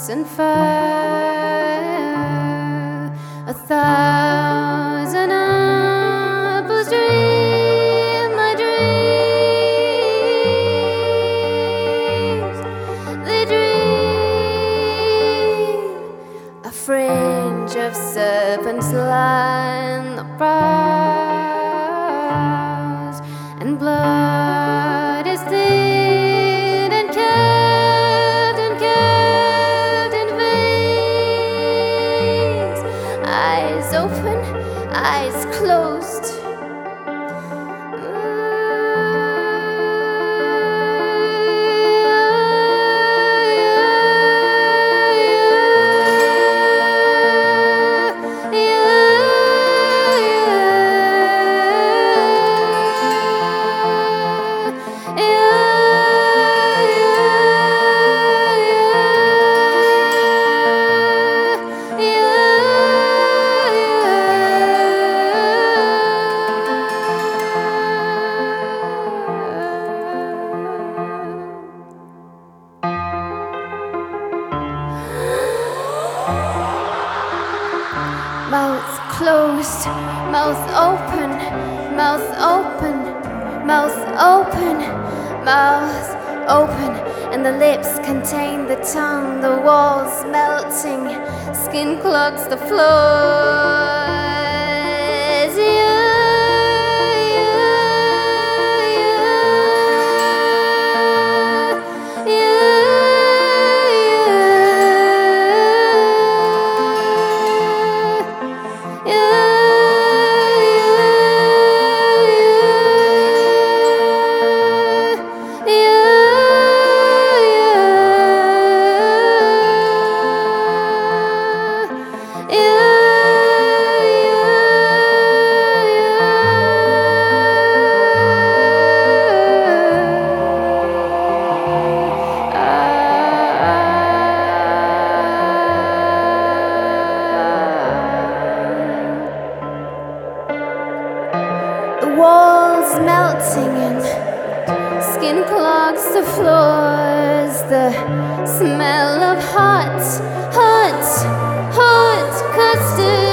ice and fire. 1,000 apples dream my dreams. They dream a fringe of serpents line the brows, and blood is thin and kept in veins. Eyes open, eyes closed. Mouth closed, mouth open, mouth open, mouth open, mouth open, and the lips contain the tongue, the walls melting, skin clogs the floors. Walls melting and skin clogs the floors. The smell of hot custard.